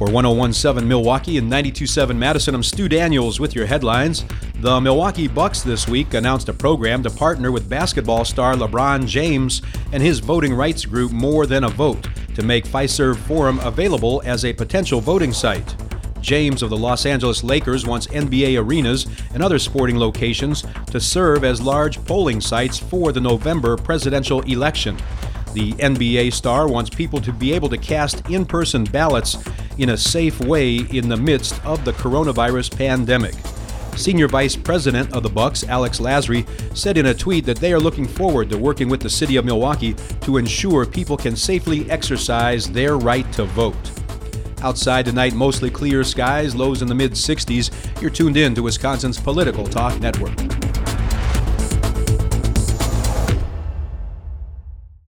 For 101.7 Milwaukee and 92.7 Madison, I'm Stu Daniels with your headlines. The Milwaukee Bucks this week announced a program to partner with basketball star LeBron James and his voting rights group More Than a Vote to make Fiserv Forum available as a potential voting site. James of the Los Angeles Lakers wants NBA arenas and other sporting locations to serve as large polling sites for the November presidential election. The NBA star wants people to be able to cast in-person ballots in a safe way in the midst of the coronavirus pandemic. Senior Vice President of the Bucks, Alex Lasry, said in a tweet that they are looking forward to working with the city of Milwaukee to ensure people can safely exercise their right to vote. Outside tonight, mostly clear skies, lows in the mid-60s. You're tuned in to Wisconsin's Political Talk Network.